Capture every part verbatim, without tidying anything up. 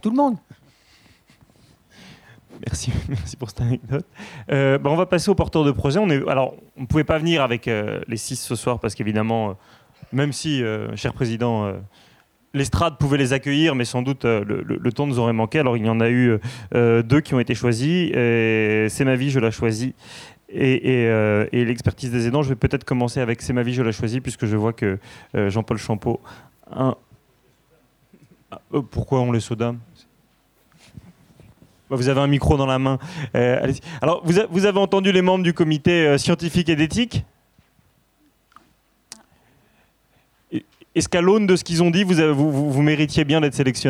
tout le monde. Merci, merci pour cette anecdote. Euh, bah on va passer au porteur de projet. On est, alors, on ne pouvait pas venir avec euh, les six ce soir parce qu'évidemment, euh, même si, euh, cher président, euh, l'estrade pouvait les accueillir, mais sans doute euh, le, le, le temps nous aurait manqué. Alors il y en a eu euh, deux qui ont été choisis. Et C'est ma vie, je la choisis. Et, et, euh, et l'expertise des aidants, je vais peut-être commencer avec C'est ma vie, je la choisis, puisque je vois que euh, Jean-Paul Champeau... Un... Ah, euh, pourquoi on les soda ? Vous avez un micro dans la main. Euh, allez-y. Alors, vous, a, vous avez entendu les membres du comité euh, scientifique et d'éthique ? Est-ce qu'à l'aune de ce qu'ils ont dit, vous, avez, vous, vous, vous méritiez bien d'être sélectionné ?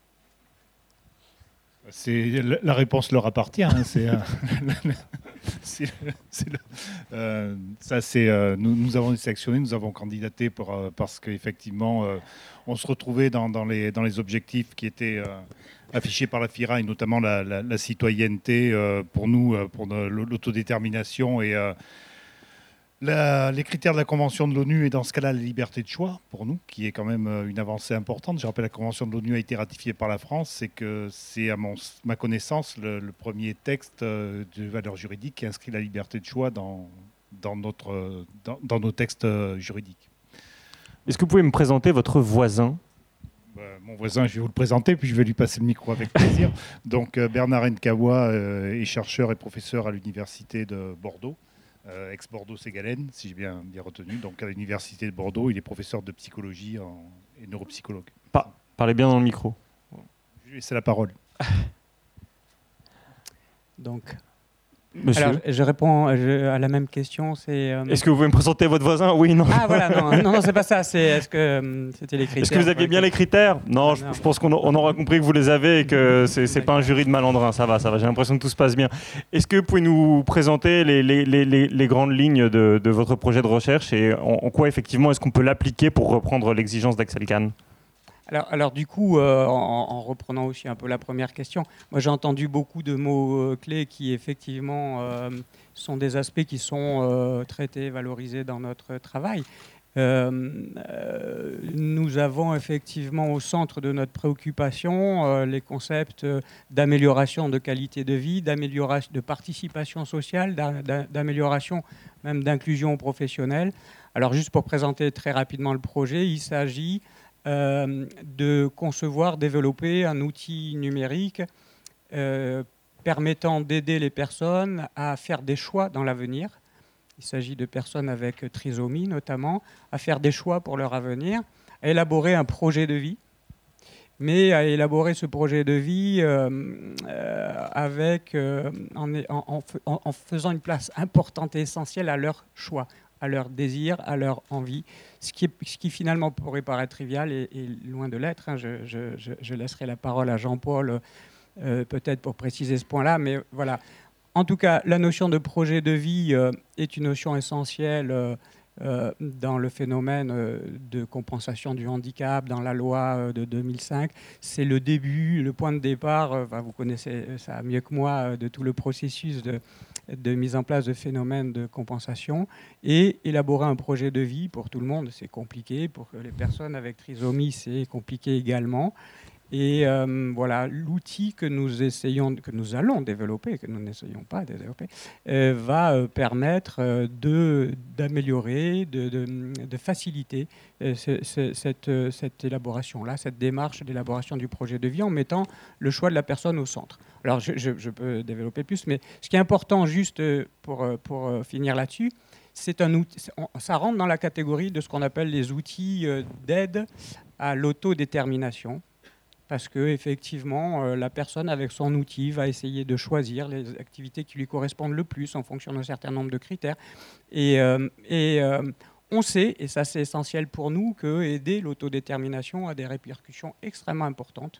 C'est, la réponse leur appartient. Hein, c'est, euh, c'est, c'est le, euh, ça, c'est, euh, nous, nous avons sélectionné, nous avons candidaté pour, euh, parce qu'effectivement, euh, on se retrouvait dans, dans, les, dans les objectifs qui étaient euh, affichés par la FIRA, et notamment la, la, la citoyenneté euh, pour nous, euh, pour l'autodétermination et euh, La, les critères de la Convention de l'ONU et dans ce cas-là la liberté de choix pour nous, qui est quand même une avancée importante. Je rappelle, la Convention de l'ONU a été ratifiée par la France, c'est que c'est à mon, ma connaissance le, le premier texte de valeur juridique qui inscrit la liberté de choix dans, dans, notre, dans, dans nos textes juridiques. Est-ce que vous pouvez me présenter votre voisin ? Euh, mon voisin, je vais vous le présenter, puis je vais lui passer le micro avec plaisir. Donc euh, Bernard Nkawa euh, est chercheur et professeur à l'Université de Bordeaux. Euh, ex-Bordeaux-Ségalen, si j'ai bien, bien retenu. Donc à l'Université de Bordeaux, il est professeur de psychologie en, et neuropsychologue. Pa- Parlez bien dans le micro. Je lui laisse la parole. Donc, Monsieur. alors, je réponds je, à la même question. C'est, euh... Est-ce que vous pouvez me présenter votre voisin ? Oui, non. Ah voilà, non, non, non, c'est pas ça. C'est, est-ce que euh, c'était les critères ? Est-ce que vous aviez bien les critères ? Non, je, je pense qu'on on aura compris que vous les avez et que c'est, c'est pas un jury de malandrins. Ça va, ça va. J'ai l'impression que tout se passe bien. Est-ce que vous pouvez nous présenter les, les, les, les, les grandes lignes de, de votre projet de recherche et en, en quoi effectivement est-ce qu'on peut l'appliquer pour reprendre l'exigence d'Axel Kahn ? Alors, alors du coup, euh, en, en reprenant aussi un peu la première question, moi j'ai entendu beaucoup de mots euh, clés qui effectivement euh, sont des aspects qui sont euh, traités, valorisés dans notre travail. Euh, euh, nous avons effectivement au centre de notre préoccupation euh, les concepts d'amélioration de qualité de vie, d'amélioration de participation sociale, d'amélioration même d'inclusion professionnelle. Alors juste pour présenter très rapidement le projet, il s'agit Euh, de concevoir, développer un outil numérique euh, permettant d'aider les personnes à faire des choix dans l'avenir. Il s'agit de personnes avec trisomie notamment, à faire des choix pour leur avenir, à élaborer un projet de vie, mais à élaborer ce projet de vie euh, euh, avec, euh, en, en, en, en faisant une place importante et essentielle à leur choix, à leur désir, à leur envie, ce qui, est, ce qui finalement pourrait paraître trivial et, et loin de l'être. Hein. Je, je, je laisserai la parole à Jean-Paul euh, peut-être pour préciser ce point-là, mais voilà. En tout cas, la notion de projet de vie euh, est une notion essentielle euh, euh, dans le phénomène euh, de compensation du handicap, dans la loi euh, de deux mille cinq. C'est le début, le point de départ, euh, enfin, vous connaissez ça mieux que moi, euh, de tout le processus de, de mise en place de phénomènes de compensation. Et élaborer un projet de vie, pour tout le monde, c'est compliqué. Pour les personnes avec trisomie, c'est compliqué également. Et euh, voilà, l'outil que nous essayons, que nous allons développer, que nous n'essayons pas de développer, euh, va euh, permettre euh, de, d'améliorer, de, de, de faciliter euh, ce, ce, cette, euh, cette élaboration-là, cette démarche d'élaboration du projet de vie en mettant le choix de la personne au centre. Alors, je, je, je peux développer plus, mais ce qui est important, juste pour, pour finir là-dessus, c'est un outil, ça rentre dans la catégorie de ce qu'on appelle les outils d'aide à l'autodétermination. Parce qu'effectivement, euh, la personne avec son outil va essayer de choisir les activités qui lui correspondent le plus en fonction d'un certain nombre de critères. Et, euh, et euh, on sait, et ça c'est essentiel pour nous, que aider l'autodétermination a des répercussions extrêmement importantes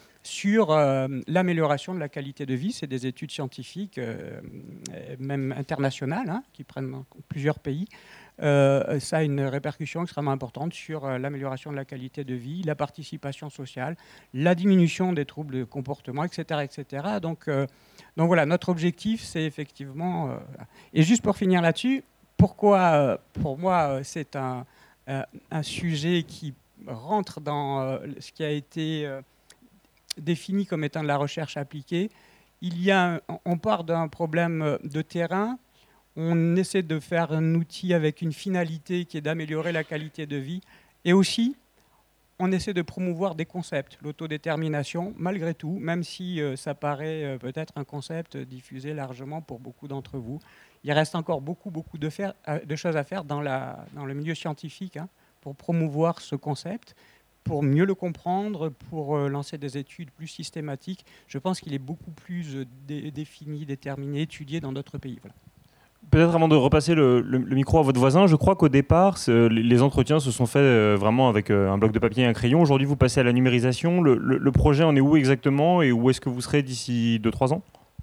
sur euh, l'amélioration de la qualité de vie. C'est des études scientifiques, euh, même internationales, hein, qui prennent plusieurs pays. Euh, ça a une répercussion extrêmement importante sur euh, l'amélioration de la qualité de vie, la participation sociale, la diminution des troubles de comportement, et cetera, et cetera. Donc, euh, donc voilà, notre objectif, c'est effectivement... Euh, et juste pour finir là-dessus, pourquoi, euh, pour moi, c'est un, euh, un sujet qui rentre dans euh, ce qui a été... Euh, définie comme étant de la recherche appliquée. Il y a, on part d'un problème de terrain, on essaie de faire un outil avec une finalité qui est d'améliorer la qualité de vie, et aussi on essaie de promouvoir des concepts, l'autodétermination, malgré tout, même si euh, ça paraît euh, peut-être un concept diffusé largement pour beaucoup d'entre vous. Il reste encore beaucoup, beaucoup de, faire, euh, de choses à faire dans, la, dans le milieu scientifique hein, pour promouvoir ce concept, pour mieux le comprendre, pour euh, lancer des études plus systématiques. Je pense qu'il est beaucoup plus euh, dé- défini, déterminé, étudié dans d'autres pays. Voilà. Peut-être avant de repasser le, le, le micro à votre voisin, je crois qu'au départ, les entretiens se sont faits euh, vraiment avec euh, un bloc de papier et un crayon. Aujourd'hui, vous passez à la numérisation. Le, le, le projet en est où exactement et où est-ce que vous serez d'ici deux trois ans?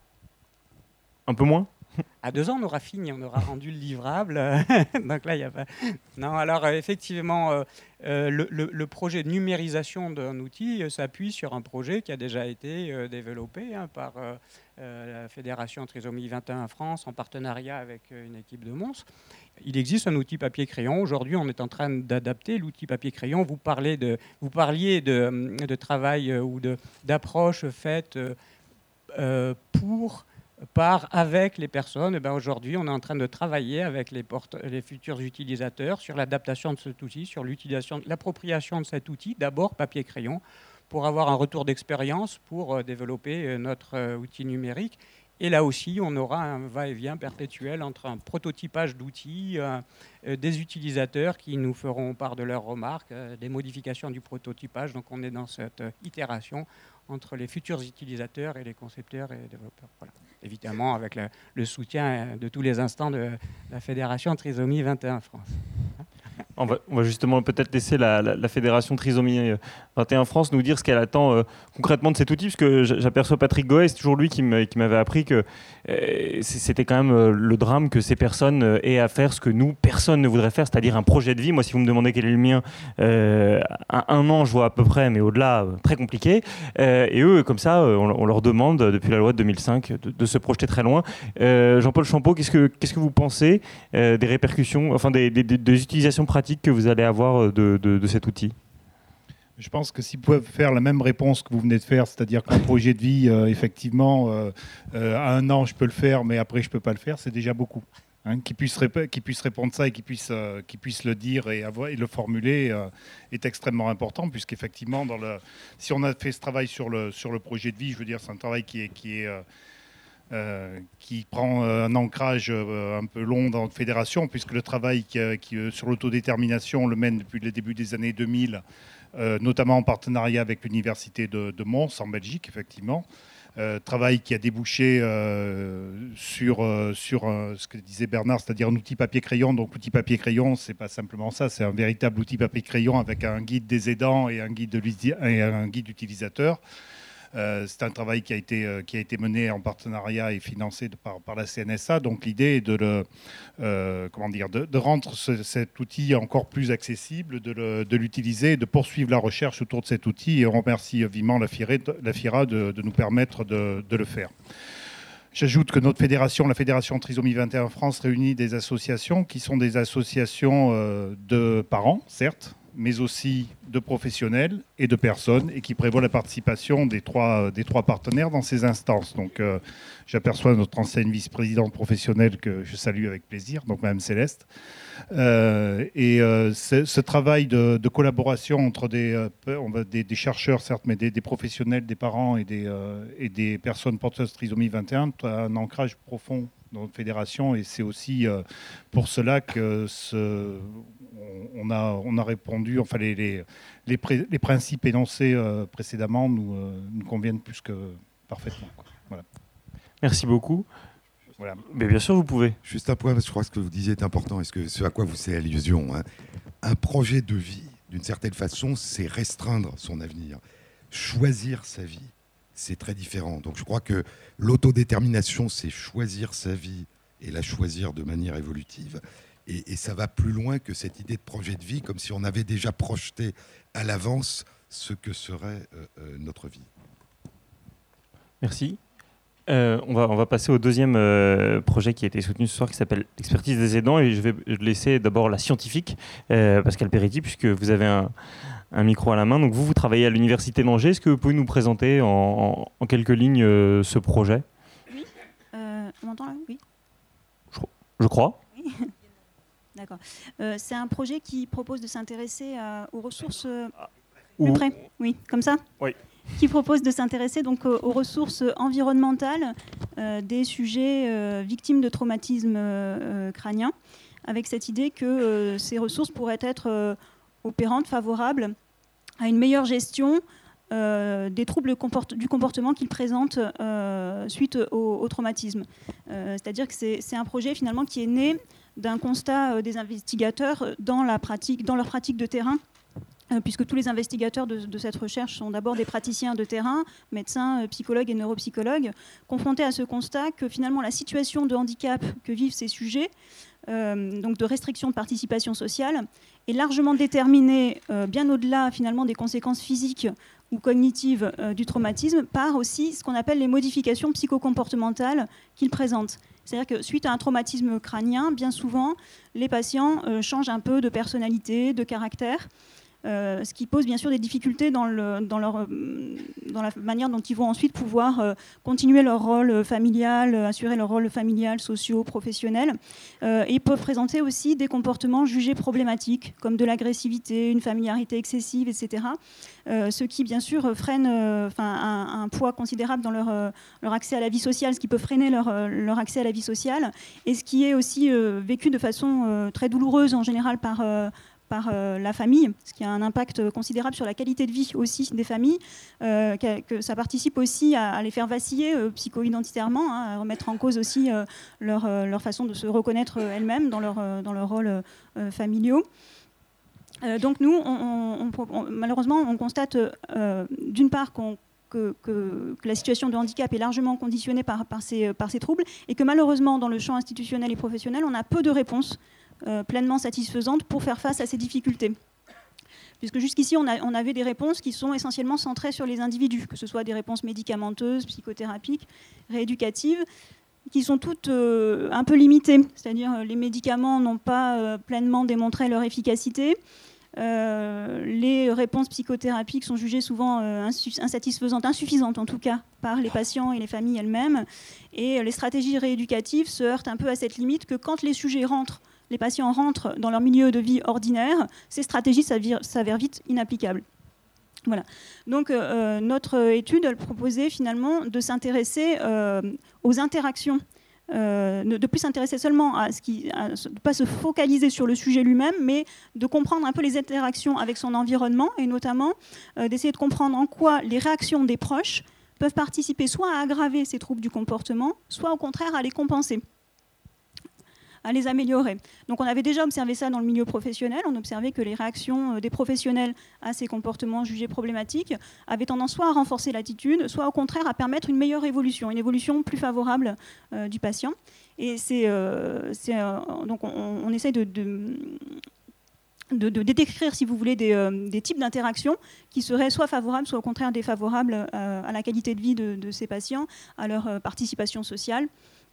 Un peu moins? À deux ans, on aura fini, on aura rendu le livrable. Donc là, il n'y a pas. Non, alors euh, effectivement, euh, euh, le, le, le projet de numérisation d'un outil euh, s'appuie sur un projet qui a déjà été euh, développé hein, par euh, euh, la Fédération Trisomie vingt et un France en partenariat avec euh, une équipe de Mons. Il existe un outil papier-crayon. Aujourd'hui, on est en train d'adapter l'outil papier-crayon. Vous, parlez de, vous parliez de, de travail euh, ou d'approche faite euh, euh, pour par avec les personnes. Et ben aujourd'hui, on est en train de travailler avec les, porte- les futurs utilisateurs sur l'adaptation de cet outil, sur l'utilisation, l'appropriation de cet outil, d'abord papier-crayon, pour avoir un retour d'expérience, pour euh, développer euh, notre euh, outil numérique. Et là aussi, on aura un va-et-vient perpétuel entre un prototypage d'outils, euh, euh, des utilisateurs qui nous feront part de leurs remarques, euh, des modifications du prototypage. Donc on est dans cette euh, itération entre les futurs utilisateurs et les concepteurs et développeurs. Voilà. Évidemment, avec le, le soutien de tous les instants de la Fédération Trisomie vingt et un France. On va, on va justement peut-être laisser la, la, la Fédération Trisomie vingt et un France nous dire ce qu'elle attend euh, concrètement de cet outil, parce que j'aperçois Patrick Goët, c'est toujours lui qui m'avait appris que euh, c'était quand même euh, le drame que ces personnes euh, aient à faire ce que nous, personne ne voudrait faire, c'est-à-dire un projet de vie. Moi, si vous me demandez quel est le mien, euh, un, un an, je vois à peu près, mais au-delà, euh, très compliqué. Euh, et eux, comme ça, euh, on, on leur demande, depuis la loi de deux mille cinq, de, de se projeter très loin. Euh, Jean-Paul Champeau, qu'est-ce que, qu'est-ce que vous pensez euh, des répercussions, enfin des, des, des, des utilisations pratiques que vous allez avoir de, de, de cet outil? Je pense que s'ils peuvent faire la même réponse que vous venez de faire, c'est-à-dire qu'un projet de vie, euh, effectivement, euh, euh, à un an, je peux le faire, mais après, je ne peux pas le faire, c'est déjà beaucoup. Hein, qu'ils puissent, rép- qu'ils puissent répondre ça et qu'ils puissent, euh, qu'ils puissent le dire et, avoir, et le formuler euh, est extrêmement important, puisqu'effectivement, dans le, si on a fait ce travail sur le, sur le projet de vie, je veux dire, c'est un travail qui est... Qui est euh, Euh, qui prend euh, un ancrage euh, un peu long dans notre fédération, puisque le travail qui, euh, qui, euh, sur l'autodétermination, on le mène depuis le début des années deux mille, euh, notamment en partenariat avec l'université de, de Mons, en Belgique, effectivement. Euh, travail qui a débouché euh, sur, euh, sur euh, ce que disait Bernard, c'est-à-dire un outil papier-crayon. Donc l'outil papier-crayon, c'est pas simplement ça, c'est un véritable outil papier-crayon avec un guide des aidants et un guide, de et un guide utilisateur. Euh, c'est un travail qui a, été, euh, qui a été mené en partenariat et financé de, par, par la C N S A. Donc l'idée est de, le, euh, comment dire, de, de rendre ce, cet outil encore plus accessible, de, le, de l'utiliser, de poursuivre la recherche autour de cet outil. Et on remercie vivement la FIRA, la FIRA de, de nous permettre de, de le faire. J'ajoute que notre fédération, la Fédération Trisomie vingt et un France, réunit des associations qui sont des associations euh, de parents, certes, mais aussi de professionnels et de personnes, et qui prévoit la participation des trois, des trois partenaires dans ces instances. Donc, euh, j'aperçois notre ancienne vice-présidente professionnelle que je salue avec plaisir, donc Mme Céleste. Euh, et euh, ce travail de, de collaboration entre des, euh, on va, des, des chercheurs, certes, mais des, des professionnels, des parents et des, euh, et des personnes porteuses de trisomie vingt et un a un ancrage profond dans notre fédération, et c'est aussi euh, pour cela que ce, on, a, on a répondu, enfin les, les, les, pré, les principes énoncés euh, précédemment nous, euh, nous conviennent plus que parfaitement. Voilà. Merci beaucoup. Voilà. Mais bien sûr, vous pouvez. Juste un point, parce que je crois que ce que vous disiez est important, et ce, que, ce à quoi vous faites allusion. Hein. Un projet de vie, d'une certaine façon, c'est restreindre son avenir. Choisir sa vie, c'est très différent. Donc je crois que l'autodétermination, c'est choisir sa vie et la choisir de manière évolutive. Et, et ça va plus loin que cette idée de projet de vie, comme si on avait déjà projeté à l'avance ce que serait euh, euh, notre vie. Merci. Euh, on, va, on va passer au deuxième euh, projet qui a été soutenu ce soir, qui s'appelle l'expertise des aidants. Et je vais laisser d'abord la scientifique, euh, Pascale Peretti, puisque vous avez un, un micro à la main. Donc vous, vous travaillez à l'Université d'Angers. Est-ce que vous pouvez nous présenter en, en, en quelques lignes euh, ce projet ? Oui. Euh, on m'entend là ? Oui. Je, je crois. Oui. D'accord. Euh, c'est un projet qui propose de s'intéresser à, aux ressources... Euh, Ou... Plus près ? Oui, comme ça ? Oui. Qui propose de s'intéresser donc aux ressources environnementales euh, des sujets euh, victimes de traumatismes euh, crâniens, avec cette idée que euh, ces ressources pourraient être euh, opérantes, favorables à une meilleure gestion euh, des troubles comport- du comportement qu'ils présentent euh, suite au, au traumatisme. Euh, c'est-à-dire que c'est, c'est un projet finalement qui est né d'un constat euh, des investigateurs dans, la pratique, dans leur pratique de terrain, puisque tous les investigateurs de, de cette recherche sont d'abord des praticiens de terrain, médecins, psychologues et neuropsychologues, confrontés à ce constat que finalement la situation de handicap que vivent ces sujets, euh, donc de restriction de participation sociale, est largement déterminée, euh, bien au-delà finalement des conséquences physiques ou cognitives euh, du traumatisme, par aussi ce qu'on appelle les modifications psychocomportementales qu'ils présentent. C'est-à-dire que suite à un traumatisme crânien, bien souvent, les patients euh, changent un peu de personnalité, de caractère, Euh, ce qui pose bien sûr des difficultés dans, le, dans, leur, dans la manière dont ils vont ensuite pouvoir euh, continuer leur rôle familial, euh, assurer leur rôle familial, socio, professionnel. Euh, et ils peuvent présenter aussi des comportements jugés problématiques, comme de l'agressivité, une familiarité excessive, et cetera. Euh, ce qui, bien sûr, freine euh, un, un poids considérable dans leur, euh, leur accès à la vie sociale, ce qui peut freiner leur, euh, leur accès à la vie sociale, et ce qui est aussi euh, vécu de façon euh, très douloureuse en général par... Euh, par euh, la famille, ce qui a un impact considérable sur la qualité de vie aussi des familles, euh, que, que ça participe aussi à, à les faire vaciller euh, psycho-identitairement, hein, à remettre en cause aussi euh, leur, euh, leur façon de se reconnaître elles-mêmes dans leur, euh, dans leur rôle euh, familiaux. Euh, donc nous, on, on, on, malheureusement, on constate euh, d'une part qu'on Que, que, que la situation de handicap est largement conditionnée par, par, ces, par ces troubles et que malheureusement, dans le champ institutionnel et professionnel, on a peu de réponses euh, pleinement satisfaisantes pour faire face à ces difficultés. Puisque jusqu'ici, on, a, on avait des réponses qui sont essentiellement centrées sur les individus, que ce soit des réponses médicamenteuses, psychothérapiques, rééducatives, qui sont toutes euh, un peu limitées. C'est-à-dire euh, les médicaments n'ont pas euh, pleinement démontré leur efficacité. Euh, les réponses psychothérapiques sont jugées souvent euh, insatisfaisantes, insuffisantes en tout cas, par les patients et les familles elles-mêmes. Et les stratégies rééducatives se heurtent un peu à cette limite que quand les sujets rentrent, les patients rentrent dans leur milieu de vie ordinaire, ces stratégies s'avèrent vite inapplicables. Voilà. Donc euh, notre étude elle proposait finalement de s'intéresser euh, aux interactions. Euh, de plus s'intéresser seulement à ce qui, à ne pas se focaliser sur le sujet lui-même, mais de comprendre un peu les interactions avec son environnement et notamment euh, d'essayer de comprendre en quoi les réactions des proches peuvent participer soit à aggraver ces troubles du comportement, soit au contraire à les compenser, à les améliorer. Donc on avait déjà observé ça dans le milieu professionnel, on observait que les réactions des professionnels à ces comportements jugés problématiques avaient tendance soit à renforcer l'attitude, soit au contraire à permettre une meilleure évolution, une évolution plus favorable euh, du patient. Et c'est, euh, c'est euh, donc on, on essaie de, de De, de, de décrire, si vous voulez, des, euh, des types d'interactions qui seraient soit favorables, soit au contraire défavorables euh, à la qualité de vie de, de ces patients, à leur euh, participation sociale.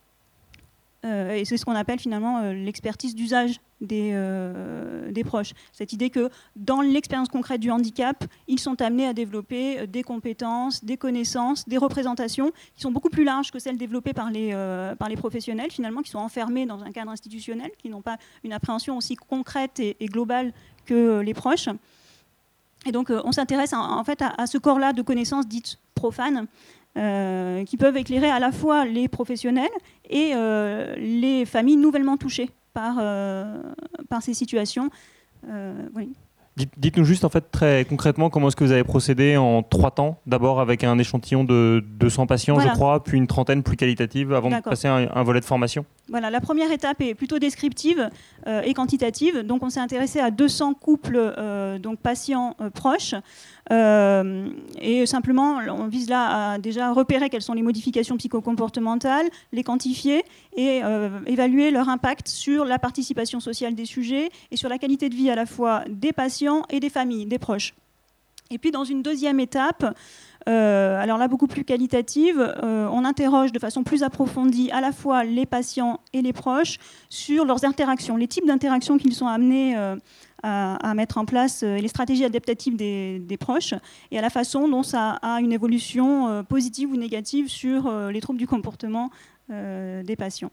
Euh, et c'est ce qu'on appelle finalement euh, l'expertise d'usage des, euh, des proches. Cette idée que dans l'expérience concrète du handicap, ils sont amenés à développer des compétences, des connaissances, des représentations qui sont beaucoup plus larges que celles développées par les, euh, par les professionnels, finalement, qui sont enfermés dans un cadre institutionnel, qui n'ont pas une appréhension aussi concrète et, et globale que les proches. Et donc euh, on s'intéresse en, en fait à, à ce corps-là de connaissances dites profanes, Euh, qui peuvent éclairer à la fois les professionnels et euh, les familles nouvellement touchées par, euh, par ces situations. Euh, oui. Dites-nous juste en fait très concrètement comment est-ce que vous avez procédé en trois temps, d'abord avec un échantillon de deux cents patients, voilà, je crois, puis une trentaine plus qualitative avant de passer à un, un volet de formation. Voilà, la première étape est plutôt descriptive euh, et quantitative. Donc on s'est intéressé à deux cents couples euh, donc patients euh, proches euh, et simplement on vise là à déjà repérer quelles sont les modifications psychocomportementales, les quantifier et euh, évaluer leur impact sur la participation sociale des sujets et sur la qualité de vie à la fois des patients et des familles, des proches. Et puis dans une deuxième étape, Euh, alors là, beaucoup plus qualitative, euh, on interroge de façon plus approfondie à la fois les patients et les proches sur leurs interactions, les types d'interactions qu'ils sont amenés euh, à, à mettre en place, euh, et les stratégies adaptatives des, des proches, et à la façon dont ça a une évolution euh, positive ou négative sur euh, les troubles du comportement euh, des patients.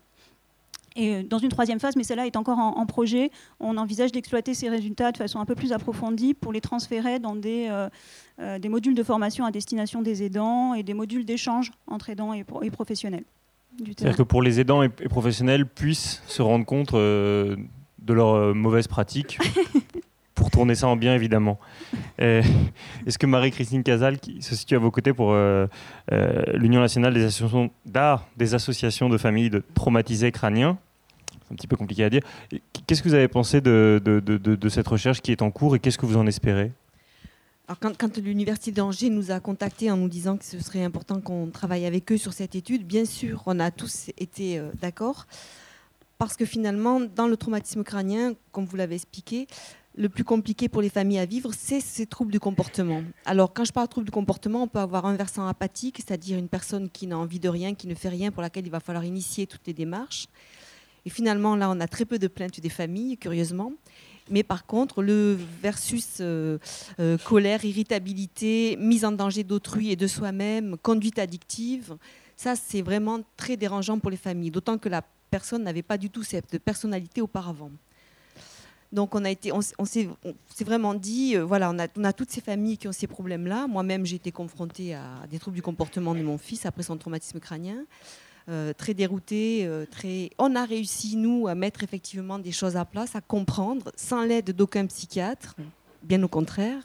Et dans une troisième phase, mais celle-là est encore en, en projet, on envisage d'exploiter ces résultats de façon un peu plus approfondie pour les transférer dans des, euh, euh, des modules de formation à destination des aidants et des modules d'échange entre aidants et, pro- et professionnels. C'est-à-dire que pour les aidants et, et professionnels puissent se rendre compte euh, de leurs euh, mauvaises pratiques, pour tourner ça en bien évidemment. Et, est-ce que Marie-Christine Casal, qui se situe à vos côtés pour euh, euh, l'Union nationale des associations d'art, des associations de familles de traumatisés crâniens, c'est un petit peu compliqué à dire, qu'est-ce que vous avez pensé de, de, de, de, de cette recherche qui est en cours et qu'est-ce que vous en espérez ? Alors quand, quand l'Université d'Angers nous a contactés en nous disant que ce serait important qu'on travaille avec eux sur cette étude, bien sûr, on a tous été euh, d'accord, parce que finalement, dans le traumatisme crânien, comme vous l'avez expliqué, le plus compliqué pour les familles à vivre, c'est ces troubles du comportement. Alors, quand je parle de troubles du comportement, on peut avoir un versant apathique, c'est-à-dire une personne qui n'a envie de rien, qui ne fait rien, pour laquelle il va falloir initier toutes les démarches. Et finalement, là, on a très peu de plaintes des familles, curieusement. Mais par contre, le versus euh, euh, colère, irritabilité, mise en danger d'autrui et de soi-même, conduite addictive, ça, c'est vraiment très dérangeant pour les familles, d'autant que la personne n'avait pas du tout cette personnalité auparavant. Donc, on, a été, on, on, s'est, on s'est vraiment dit, euh, voilà, on a, on a toutes ces familles qui ont ces problèmes-là. Moi-même, j'ai été confrontée à des troubles du comportement de mon fils après son traumatisme crânien. Euh, très dérouté, euh, très... on a réussi, nous, à mettre effectivement des choses à place, à comprendre, sans l'aide d'aucun psychiatre, bien au contraire.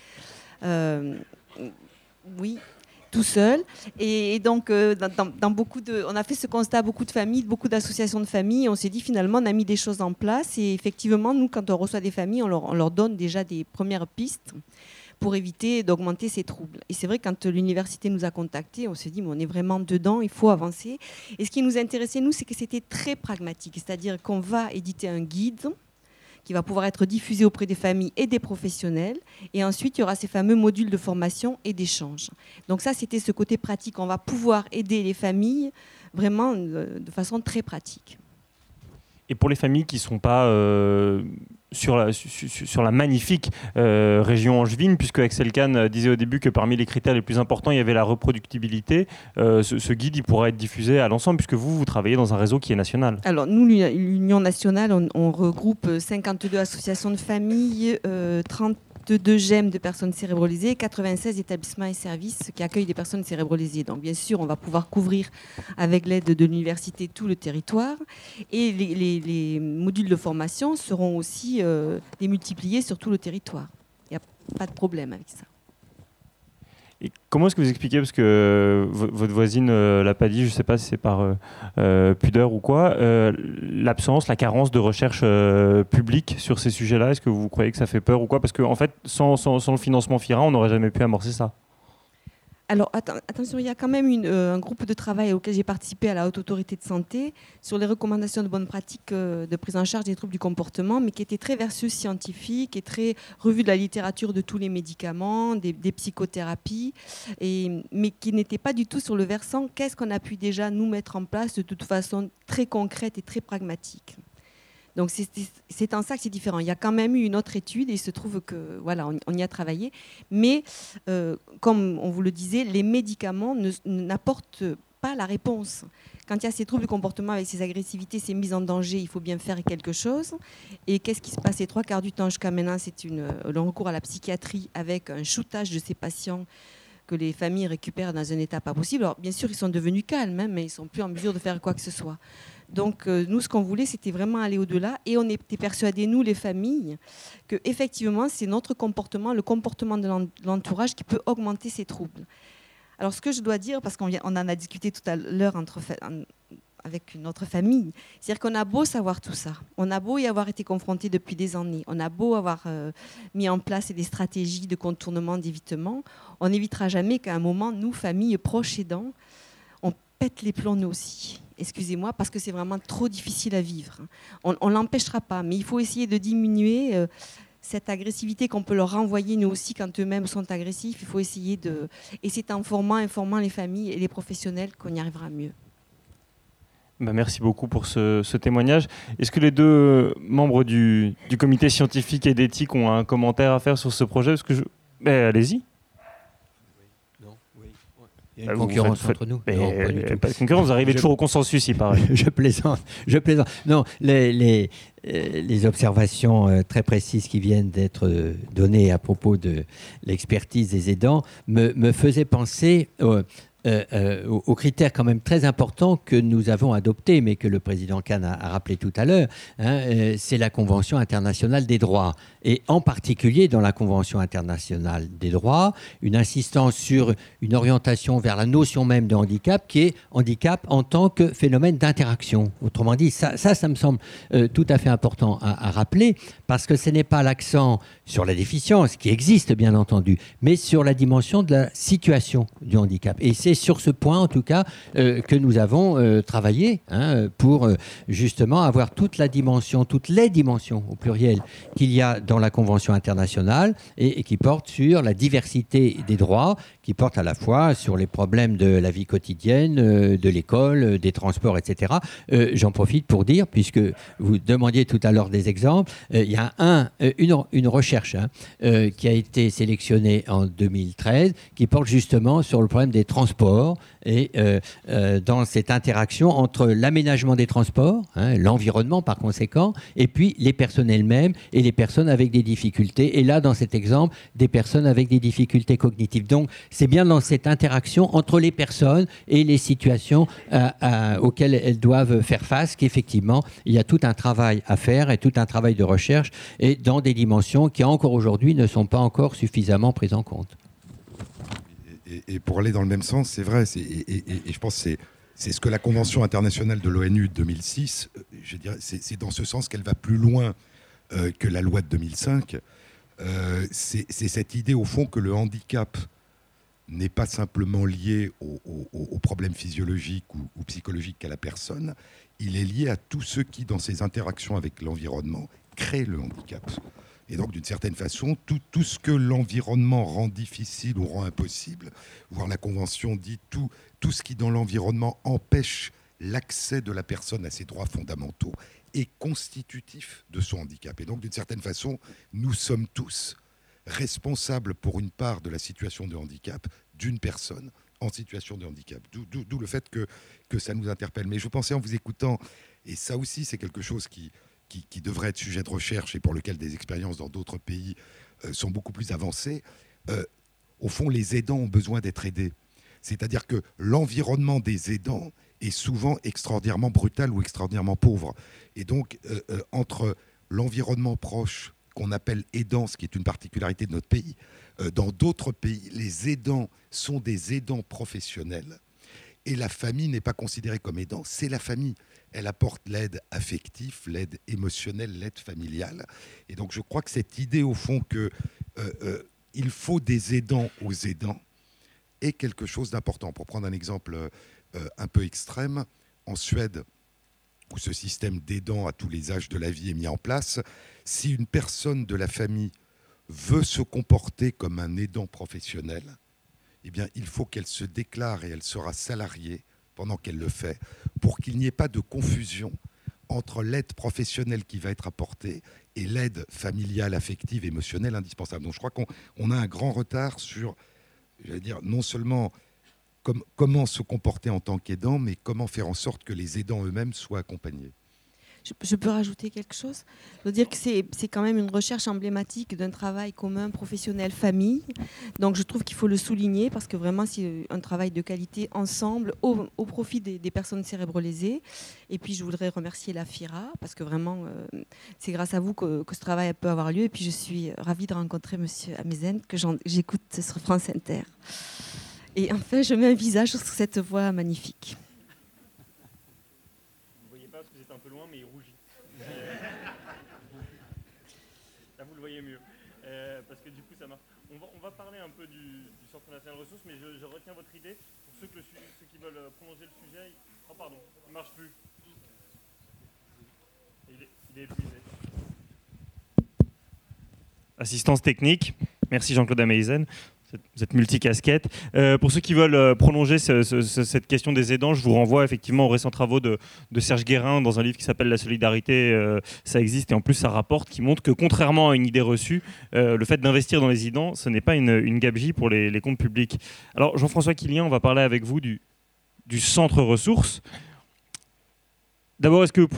Euh, oui, tout seul. Et, et donc, euh, dans, dans beaucoup de... on a fait ce constat à beaucoup de familles, beaucoup d'associations de familles, et on s'est dit, finalement, on a mis des choses en place, et effectivement, nous, quand on reçoit des familles, on leur, on leur donne déjà des premières pistes pour éviter d'augmenter ces troubles. Et c'est vrai, quand l'université nous a contactés, on s'est dit, mais on est vraiment dedans, il faut avancer. Et ce qui nous intéressait, nous, c'est que c'était très pragmatique, c'est-à-dire qu'on va éditer un guide qui va pouvoir être diffusé auprès des familles et des professionnels. Et ensuite, il y aura ces fameux modules de formation et d'échange. Donc ça, c'était ce côté pratique. On va pouvoir aider les familles vraiment de façon très pratique. Et pour les familles qui ne sont pas euh, sur, la, sur, sur la magnifique euh, région angevine, puisque Axel Kahn disait au début que parmi les critères les plus importants, il y avait la reproductibilité, euh, ce, ce guide il pourra être diffusé à l'ensemble, puisque vous, vous travaillez dans un réseau qui est national. Alors, nous, l'Union nationale, on, on regroupe cinquante-deux associations de familles, euh, trente-deux G E M de personnes cérébralisées, quatre-vingt-seize établissements et services qui accueillent des personnes cérébralisées. Donc, bien sûr, on va pouvoir couvrir, avec l'aide de l'université, tout le territoire. Et les, les, les modules de formation seront aussi euh, démultipliés sur tout le territoire. Il n'y a pas de problème avec ça. Et comment est-ce que vous expliquez, parce que euh, votre voisine ne euh, l'a pas dit, je ne sais pas si c'est par euh, euh, pudeur ou quoi, euh, l'absence, la carence de recherche euh, publique sur ces sujets-là, est-ce que vous croyez que ça fait peur ou quoi ? Parce qu'en en fait, sans, sans, sans le financement F I R A, on n'aurait jamais pu amorcer ça. Alors, att- attention, il y a quand même une, euh, un groupe de travail auquel j'ai participé à la Haute Autorité de Santé sur les recommandations de bonnes pratiques euh, de prise en charge des troubles du comportement, mais qui était très versus scientifique et très revue de la littérature de tous les médicaments, des, des psychothérapies, et, mais qui n'était pas du tout sur le versant qu'est-ce qu'on a pu déjà nous mettre en place de toute façon très concrète et très pragmatique. Donc c'est, c'est en ça que c'est différent. Il y a quand même eu une autre étude et il se trouve que voilà, on, on y a travaillé. Mais euh, comme on vous le disait, les médicaments ne, n'apportent pas la réponse. Quand il y a ces troubles du comportement avec ces agressivités, ces mises en danger, il faut bien faire quelque chose. Et qu'est-ce qui se passe les trois quarts du temps jusqu'à maintenant ? C'est une, le recours à la psychiatrie avec un shootage de ces patients que les familles récupèrent dans un état pas possible. Alors bien sûr, ils sont devenus calmes, hein, mais ils ne sont plus en mesure de faire quoi que ce soit. Donc euh, nous, ce qu'on voulait, c'était vraiment aller au-delà. Et on était persuadés, nous, les familles, qu'effectivement, c'est notre comportement, le comportement de l'entourage qui peut augmenter ces troubles. Alors ce que je dois dire, parce qu'on en a discuté tout à l'heure entre, avec une autre famille, c'est-à-dire qu'on a beau savoir tout ça, on a beau y avoir été confronté depuis des années, on a beau avoir euh, mis en place des stratégies de contournement, d'évitement, on n'évitera jamais qu'à un moment, nous, familles, proches aidants, on pète les plombs nous aussi. Excusez-moi, parce que c'est vraiment trop difficile à vivre. On ne l'empêchera pas, mais il faut essayer de diminuer euh, cette agressivité qu'on peut leur renvoyer nous aussi quand eux-mêmes sont agressifs. Il faut essayer de... Et c'est en formant, informant les familles et les professionnels qu'on y arrivera mieux. Bah, merci beaucoup pour ce, ce témoignage. Est-ce que les deux membres du, du comité scientifique et d'éthique ont un commentaire à faire sur ce projet? Parce que je... Mais allez-y. Non, oui. Il y a une Bah, concurrence faites, entre nous. Mais Non, pas du tout. pas de concurrence, vous arrivez Je- toujours au consensus, il paraît. Je plaisante, je plaisante. Non, les, les, euh, les observations euh, très précises qui viennent d'être euh, données à propos de l'expertise des aidants me, me faisaient penser euh, euh, euh, aux, aux critères quand même très importants que nous avons adoptés, mais que le président Kahn a, a rappelé tout à l'heure. Hein, euh, c'est la Convention internationale des droits. Et en particulier dans la Convention internationale des droits, une insistance sur une orientation vers la notion même de handicap, qui est handicap en tant que phénomène d'interaction. Autrement dit, ça, ça, ça me semble euh, tout à fait important à, à rappeler, parce que ce n'est pas l'accent sur la déficience, qui existe bien entendu, mais sur la dimension de la situation du handicap. Et c'est sur ce point, en tout cas, euh, que nous avons euh, travaillé hein, pour euh, justement avoir toute la dimension, toutes les dimensions au pluriel qu'il y a dans la Convention internationale et, et qui porte sur la diversité des droits, qui porte à la fois sur les problèmes de la vie quotidienne, euh, de l'école, euh, des transports, et cetera. Euh, j'en profite pour dire, puisque vous demandiez tout à l'heure des exemples, euh, il y a un, euh, une, une recherche hein, euh, qui a été sélectionnée en deux mille treize, qui porte justement sur le problème des transports et euh, euh, dans cette interaction entre l'aménagement des transports, hein, l'environnement par conséquent, et puis les personnes elles-mêmes et les personnes avec des difficultés. Et là, dans cet exemple, des personnes avec des difficultés cognitives. Donc, c'est bien dans cette interaction entre les personnes et les situations euh, euh, auxquelles elles doivent faire face qu'effectivement, il y a tout un travail à faire et tout un travail de recherche et dans des dimensions qui, encore aujourd'hui, ne sont pas encore suffisamment prises en compte. Et, et pour aller dans le même sens, c'est vrai, c'est, et, et, et je pense que c'est, c'est ce que la Convention internationale de l'ONU de deux mille six, euh, je dirais, c'est, c'est dans ce sens qu'elle va plus loin euh, que la loi de deux mille cinq. Euh, c'est, c'est cette idée, au fond, que le handicap n'est pas simplement lié aux au, au, au problèmes physiologiques ou, ou psychologiques qu'a la personne, il est lié à tous ceux qui, dans ses interactions avec l'environnement, créent le handicap. Et donc, d'une certaine façon, tout, tout ce que l'environnement rend difficile ou rend impossible, voire la Convention dit tout, tout ce qui, dans l'environnement, empêche l'accès de la personne à ses droits fondamentaux, est constitutif de son handicap. Et donc, d'une certaine façon, nous sommes tous responsables pour une part de la situation de handicap d'une personne en situation de handicap. D'où, d'où, d'où le fait que, que ça nous interpelle. Mais je pensais en vous écoutant, et ça aussi, c'est quelque chose qui... Qui, qui devrait être sujet de recherche et pour lequel des expériences dans d'autres pays euh, sont beaucoup plus avancées, euh, au fond, les aidants ont besoin d'être aidés. C'est-à-dire que l'environnement des aidants est souvent extraordinairement brutal ou extraordinairement pauvre. Et donc, euh, euh, entre l'environnement proche, qu'on appelle aidant, ce qui est une particularité de notre pays, euh, dans d'autres pays, les aidants sont des aidants professionnels. Et la famille n'est pas considérée comme aidant, c'est la famille. Elle apporte l'aide affective, l'aide émotionnelle, l'aide familiale. Et donc je crois que cette idée au fond que euh, euh, il faut des aidants aux aidants est quelque chose d'important. Pour prendre un exemple euh, un peu extrême, en Suède, où ce système d'aidants à tous les âges de la vie est mis en place, si une personne de la famille veut se comporter comme un aidant professionnel, eh bien, il faut qu'elle se déclare et elle sera salariée pendant qu'elle le fait, pour qu'il n'y ait pas de confusion entre l'aide professionnelle qui va être apportée et l'aide familiale, affective, émotionnelle indispensable. Donc je crois qu'on on a un grand retard sur, j'allais dire, non seulement com- comment se comporter en tant qu'aidant, mais comment faire en sorte que les aidants eux-mêmes soient accompagnés. Je, je peux rajouter quelque chose. Je veux dire que c'est, c'est quand même une recherche emblématique d'un travail commun professionnel-famille. Donc je trouve qu'il faut le souligner parce que vraiment c'est un travail de qualité ensemble au, au profit des, des personnes cérébrolésées. Et puis je voudrais remercier la FIRA parce que vraiment euh, c'est grâce à vous que, que ce travail peut avoir lieu. Et puis je suis ravie de rencontrer Monsieur Amezen que j'écoute sur France Inter. Et enfin je mets un visage sur cette voix magnifique. Un peu loin, mais il rougit. Là, vous le voyez mieux. Euh, parce que du coup, ça marche. On va, on va parler un peu du, du Centre national de ressources, mais je, je retiens votre idée. Pour ceux, que le, ceux qui veulent prolonger le sujet, il... oh pardon, il ne marche plus. Il est, il est épuisé. assistance technique. Merci Jean-Claude Ameisen. Vous êtes multicasquette. Euh, pour ceux qui veulent euh, prolonger ce, ce, ce, cette question des aidants, je vous renvoie effectivement aux récents travaux de, de Serge Guérin dans un livre qui s'appelle La solidarité, euh, ça existe, et en plus ça rapporte, qui montre que contrairement à une idée reçue, euh, le fait d'investir dans les aidants, ce n'est pas une, une gabegie pour les, les comptes publics. Alors Jean-François Quilien, on va parler avec vous du, du centre ressources. D'abord, est-ce que vous